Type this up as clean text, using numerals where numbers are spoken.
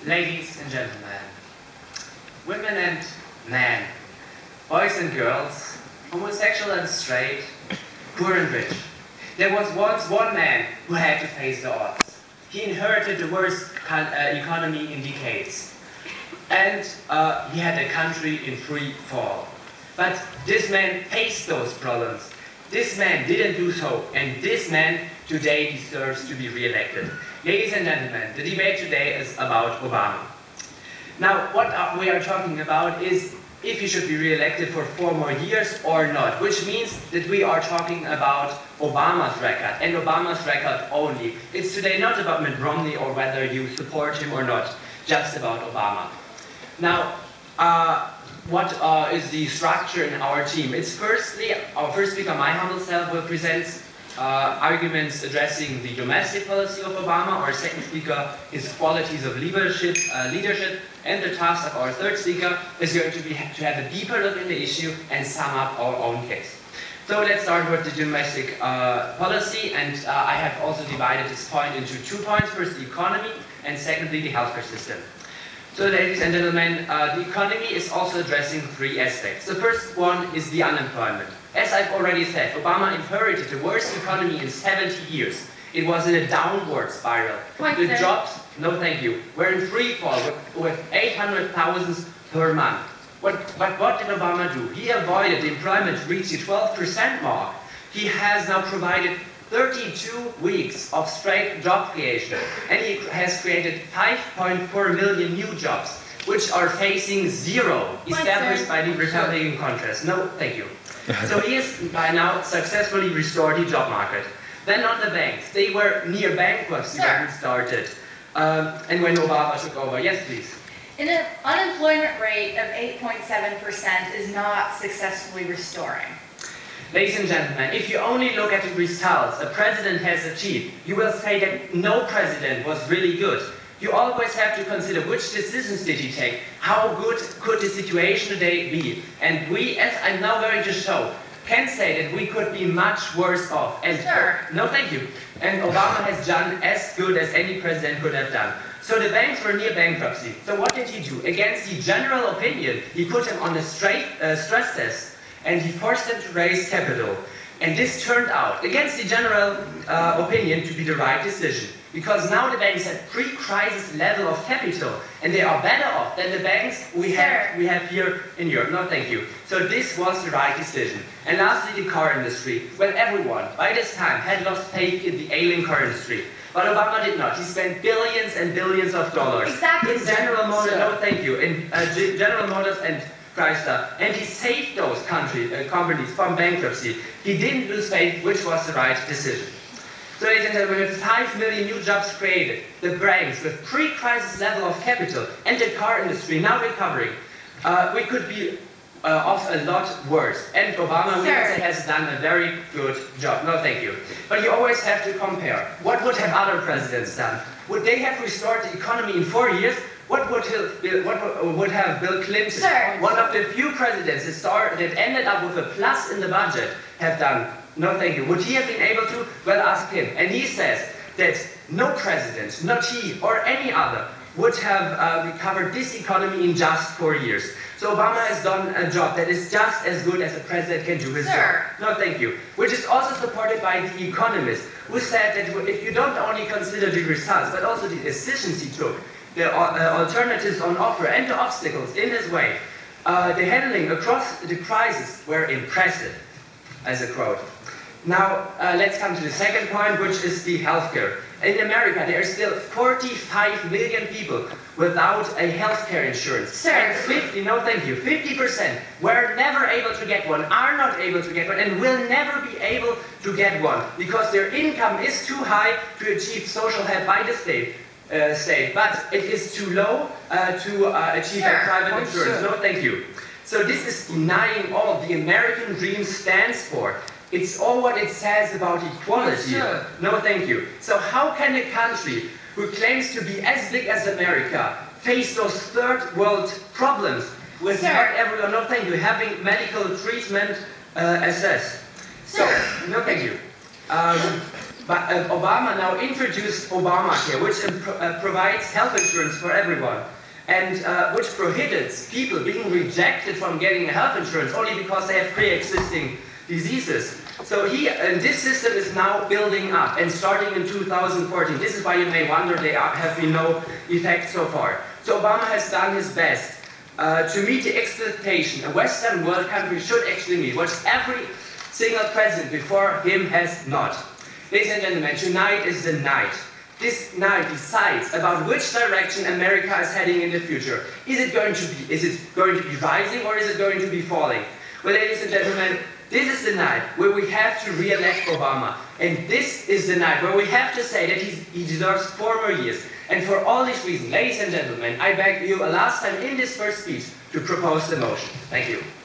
Ladies and gentlemen, women and men, boys and girls, homosexual and straight, poor and rich. There was once one man who had to face the odds. He inherited the worst economy in decades. And he had a country in free fall. But this man faced those problems. This man didn't do so, and this man today deserves to be re-elected. Ladies and gentlemen, the debate today is about Obama. Now, what we are talking about is if he should be re-elected for 4 more years or not, which means that we are talking about Obama's record, and Obama's record only. It's today not about Mitt Romney or whether you support him or not, just about Obama. Now, what is the structure in our team? It's firstly, our first speaker, my humble self, will present arguments addressing the domestic policy of Obama. Our second speaker, his qualities of leadership, and the task of our third speaker is going to have a deeper look in the issue and sum up our own case. So let's start with the domestic policy, and I have also divided this point into 2 points. First, the economy, and secondly, the healthcare system. So, ladies and gentlemen, the economy is also addressing 3 aspects. The first one is the unemployment. As I've already said, Obama inherited the worst economy in 70 years. It was in a downward spiral. The jobs, no thank you, were in free fall with 800,000 per month. But what did Obama do? He avoided the employment to reach the 12% mark. He has now provided 32 weeks of straight job creation, and he has created 5.4 million new jobs, which are facing 0 established by the Republican Congress. No, thank you. So he has by now successfully restored the job market. Then on the banks, they were near bankruptcy when he started, and when Obama took over. Yes, please. An unemployment rate of 8.7% is not successfully restoring. Ladies and gentlemen, if you only look at the results a president has achieved, you will say that no president was really good. You always have to consider which decisions did he take, how good could the situation today be. And we, as I'm now going to show, can say that we could be much worse off. And no, thank you. And Obama has done as good as any president could have done. So the banks were near bankruptcy. So what did he do? Against the general opinion, he put them on a stress test, and he forced them to raise capital. And this turned out, against the general opinion, to be the right decision. Because now the banks have pre-crisis level of capital, and they are better off than the banks we have here in Europe. No, thank you. So this was the right decision. And lastly, the car industry. Well, everyone, by this time, had lost faith in the ailing car industry. But Obama did not. He spent billions and billions of dollars. Exactly. In General Motors, no, thank you. In General Motors and Chrysler, and he saved those companies from bankruptcy. He didn't lose faith, which was the right decision. So, ladies and gentlemen, with 5 million new jobs created, the banks with pre-crisis level of capital, and the car industry now recovering, we could be off a lot worse. And Obama, we can say, has done a very good job. No, thank you. But you always have to compare. What would have other presidents done? Would they have restored the economy in 4 years? What would have Bill Clinton, one of the few presidents that ended up with a plus in the budget, have done? No, thank you. Would he have been able to? Well, ask him. And he says that no president, not he or any other, would have recovered this economy in just 4 years. So Obama has done a job that is just as good as a president can do his job. No, thank you. Which is also supported by The Economist, who said that if you don't only consider the results, but also the decisions he took, the alternatives on offer and the obstacles in his way, the handling across the crisis were impressive, as a quote. Now, let's come to the second point, which is the healthcare. In America, there are still 45 million people without a healthcare insurance. And 50% were never able to get one, are not able to get one, and will never be able to get one, because their income is too high to achieve social help by the state. But it is too low to achieve a private insurance. No, thank you. So this is denying all the American dream stands for. It's all what it says about equality. No, thank you. So how can a country who claims to be as big as America face those third world problems with not everyone, no thank you, having medical treatment assessed? So, no thank you. But Obama now introduced Obamacare, which provides health insurance for everyone, and which prohibits people being rejected from getting health insurance only because they have pre-existing diseases. So this system is now building up, and starting in 2014. This is why you may wonder there have been no effects so far. So Obama has done his best to meet the expectation a Western world country should actually meet, which every single president before him has not. Ladies and gentlemen, tonight is the night. This night decides about which direction America is heading in the future. Is it going to be rising, or is it going to be falling? Well, ladies and gentlemen, this is the night where we have to re-elect Obama. And this is the night where we have to say that he deserves 4 more years. And for all these reasons, ladies and gentlemen, I beg you a last time in this first speech to propose the motion. Thank you.